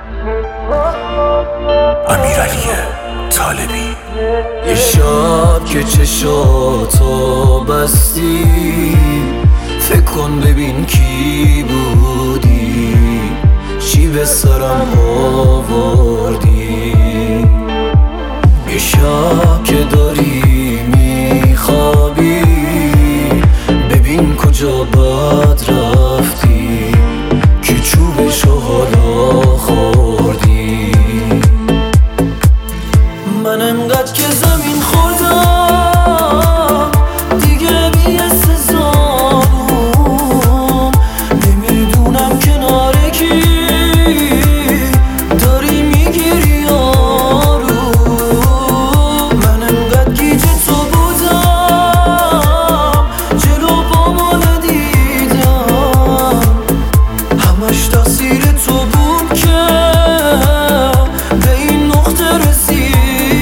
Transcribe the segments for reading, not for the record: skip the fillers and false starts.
امیرعلی طالبی. یه شب که چشاتو بستی، فکر کن ببین کی بودی، چی به سرم آوردی. یه شب که داری میخوابی، ببین کجا بد رفتی، که چوبشو حالا خوردی. من انقدر که زمین خوردم دیگه بی سزارم، نمیدونم کنار کی داری میگیری یارو. من انقدر گیج تو بودم، جلو پامو ندیدم، همش تقصیر تو بود که به این نقطه رسیدم.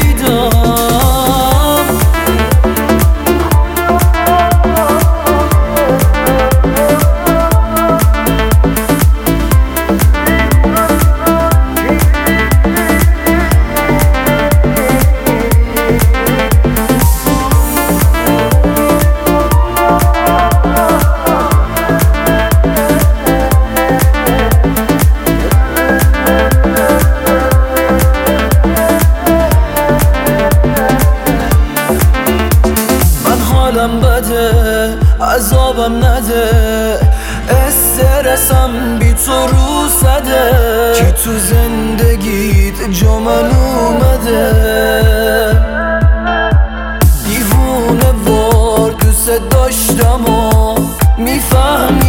حالم بده، عذابم نده، استرسم بی تو رو زده، کی تو زندگیت جا من اومده. دیوونه وار دوست داشتم و میفهمی